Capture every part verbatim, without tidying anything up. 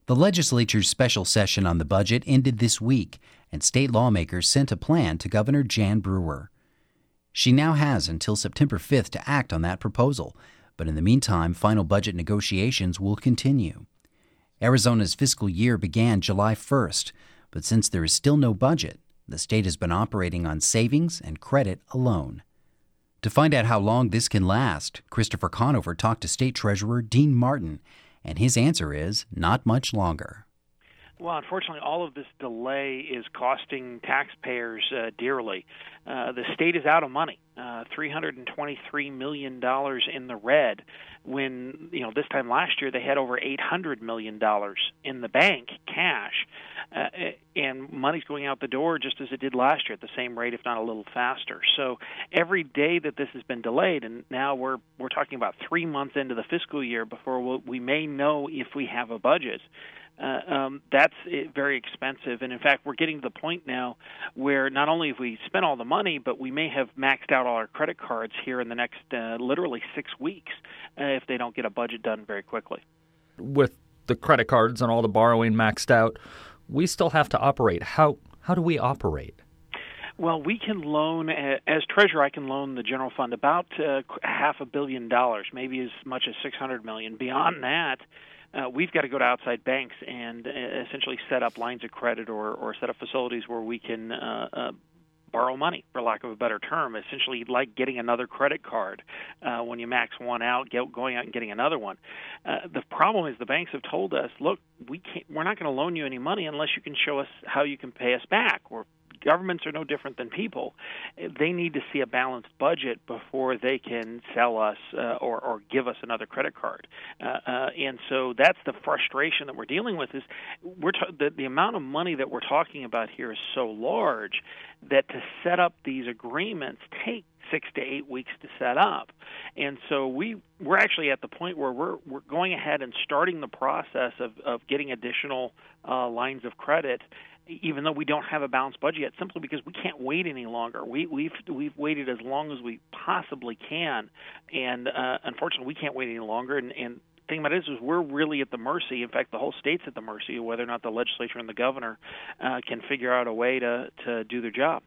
The legislature's special session on the budget ended this week, and state lawmakers sent a plan to Governor Jan Brewer. She now has until September fifth to act on that proposal, but in the meantime, final budget negotiations will continue. Arizona's fiscal year began July first, but since there is still no budget, the state has been operating on savings and credit alone. To find out how long this can last, Christopher Conover talked to State Treasurer Dean Martin, and his answer is not much longer. Well, unfortunately, all of this delay is costing taxpayers uh, dearly. Uh, the state is out of money, uh, three hundred twenty-three million dollars in the red, when, you know, this time last year they had over eight hundred million dollars in the bank, cash, uh, and money's going out the door just as it did last year at the same rate, if not a little faster. So every day that this has been delayed, and now we're we're talking about three months into the fiscal year before we'll, we may know if we have a budget. Uh, um, that's very expensive. And in fact, we're getting to the point now where not only have we spent all the money, but we may have maxed out all our credit cards here in the next uh, literally six weeks uh, if they don't get a budget done very quickly. With the credit cards and all the borrowing maxed out, we still have to operate. How how do we operate? Well, we can loan, as treasurer, I can loan the general fund about uh, half a billion dollars, maybe as much as six hundred million dollars. Beyond that, Uh, we've got to go to outside banks and uh, essentially set up lines of credit or, or set up facilities where we can uh, uh, borrow money, for lack of a better term, essentially like getting another credit card. Uh, when you max one out, get, going out and getting another one. Uh, the problem is the banks have told us, look, we can't, we're not going to loan you any money unless you can show us how you can pay us back. Or governments are no different than people. They need to see a balanced budget before they can sell us uh, or, or give us another credit card. Uh, uh, and so that's the frustration that we're dealing with. Is we're t- the, the amount of money that we're talking about here is so large that to set up these agreements take six to eight weeks to set up. And so we, we're actually at the point where we're we're going ahead and starting the process of, of getting additional uh, lines of credit, even though we don't have a balanced budget yet, simply because we can't wait any longer. We, we've we've waited as long as we possibly can, and uh, unfortunately we can't wait any longer. And, and the thing about it is, is we're really at the mercy, in fact, the whole state's at the mercy of whether or not the legislature and the governor uh, can figure out a way to, to do their job.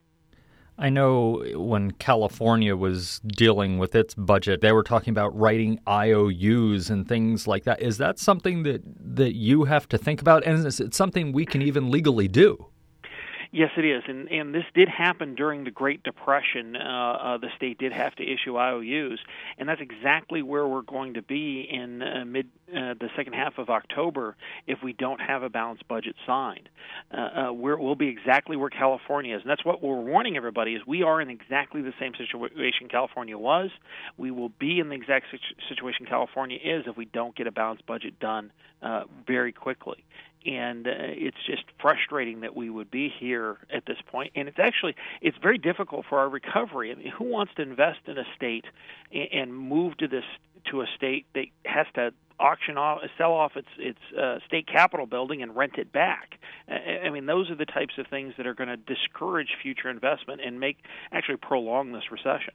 I know when California was dealing with its budget, they were talking about writing I O Us and things like that. Is that something that, that you have to think about? And is it something we can even legally do? Yes, it is, and and this did happen during the Great Depression. Uh, uh, the state did have to issue I O Us, and that's exactly where we're going to be in uh, mid uh, the second half of October if we don't have a balanced budget signed. Uh, uh, we're, we'll be exactly where California is, and that's what we're warning everybody: is we are in exactly the same situation California was. We will be in the exact situation California is if we don't get a balanced budget done uh, very quickly. And uh, it's just frustrating that we would be here at this point. And it's actually, it's very difficult for our recovery. I mean, who wants to invest in a state and, and move to this to a state that has to auction off, sell off its its uh, state capitol building and rent it back? I mean, those are the types of things that are going to discourage future investment and make actually prolong this recession.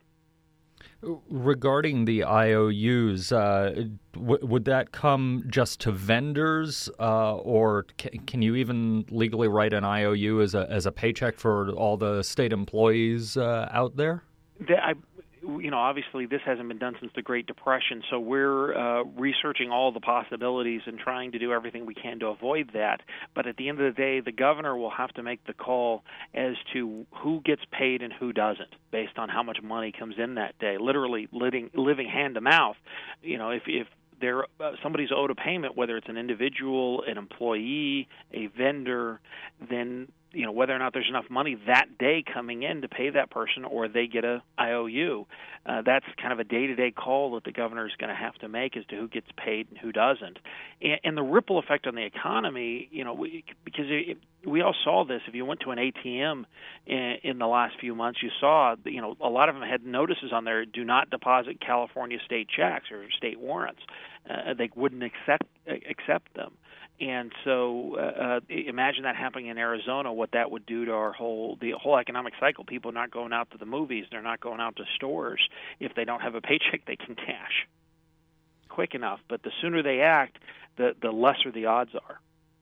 Regarding the I O Us, uh, w- would that come just to vendors, uh, or c- can you even legally write an I O U as a as a paycheck for all the state employees uh, out there? The, I, you know, obviously this hasn't been done since the Great Depression, so we're uh, researching all the possibilities and trying to do everything we can to avoid that. But at the end of the day, the governor will have to make the call as to who gets paid and who doesn't, based on how much money comes in that day. Literally living, living hand to mouth. You know, if if there uh, somebody's owed a payment, whether it's an individual, an employee, a vendor, then you know, whether or not there's enough money that day coming in to pay that person or they get a I O U. Uh, that's kind of a day-to-day call that the governor is going to have to make as to who gets paid and who doesn't. And, and the ripple effect on the economy, you know, we, because it, we all saw this. If you went to an A T M in, in the last few months, you saw, you know, a lot of them had notices on there, do not deposit California state checks or state warrants. Uh, they wouldn't accept accept them. And so uh, imagine that happening in Arizona, what that would do to our whole the whole economic cycle. People not going out to the movies, they're not going out to stores if they don't have a paycheck they can cash quick enough. But the sooner they act, the, the lesser the odds are.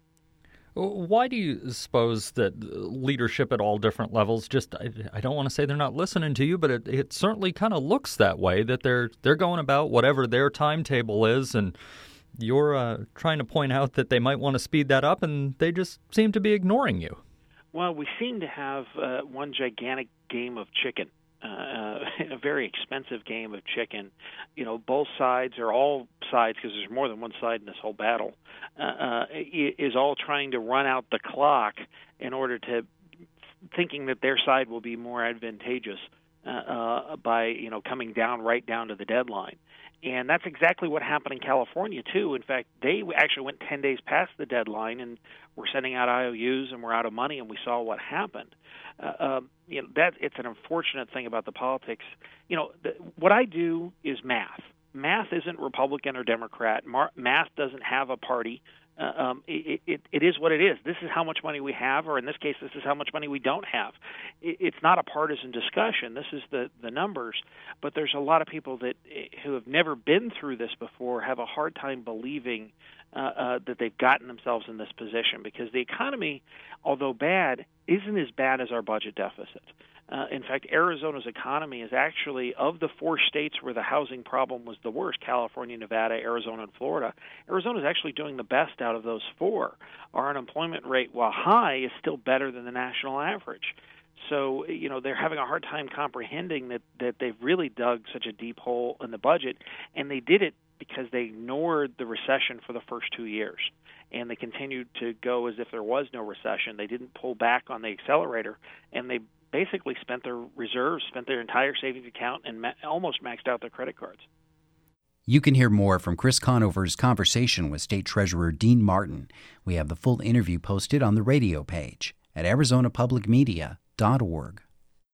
Why do you suppose that leadership at all different levels just, I, I don't want to say they're not listening to you, but it, it certainly kind of looks that way, that they're they're going about whatever their timetable is, and you're uh, trying to point out that they might want to speed that up, and they just seem to be ignoring you. Well, we seem to have uh, one gigantic game of chicken. Uh, a very expensive game of chicken. You know, both sides, or all sides, because there's more than one side in this whole battle, uh, uh, is all trying to run out the clock in order to, thinking that their side will be more advantageous uh, uh, by, you know, coming down right down to the deadline. And that's exactly what happened in California, too. In fact, they actually went ten days past the deadline, and we're sending out I O Us, and we're out of money, and we saw what happened. Uh, um, you know, that it's an unfortunate thing about the politics. You know, the, what I do is math. Math isn't Republican or Democrat. Mar- math doesn't have a party. Uh, um, it, it, it is what it is. This is how much money we have, or in this case, this is how much money we don't have. It, it's not a partisan discussion. This is the, the numbers. But there's a lot of people that who have never been through this before have a hard time believing uh, uh, that they've gotten themselves in this position, because the economy, although bad, isn't as bad as our budget deficit. Uh, in fact, Arizona's economy is actually, of the four states where the housing problem was the worst, California, Nevada, Arizona, and Florida, Arizona is actually doing the best out of those four. Our unemployment rate, while high, is still better than the national average. So, you know, they're having a hard time comprehending that, that they've really dug such a deep hole in the budget, and they did it because they ignored the recession for the first two years. And they continued to go as if there was no recession. They didn't pull back on the accelerator, and they basically spent their reserves, spent their entire savings account, and ma- almost maxed out their credit cards. You can hear more from Chris Conover's conversation with State Treasurer Dean Martin. We have the full interview posted on the radio page at arizona public media dot org.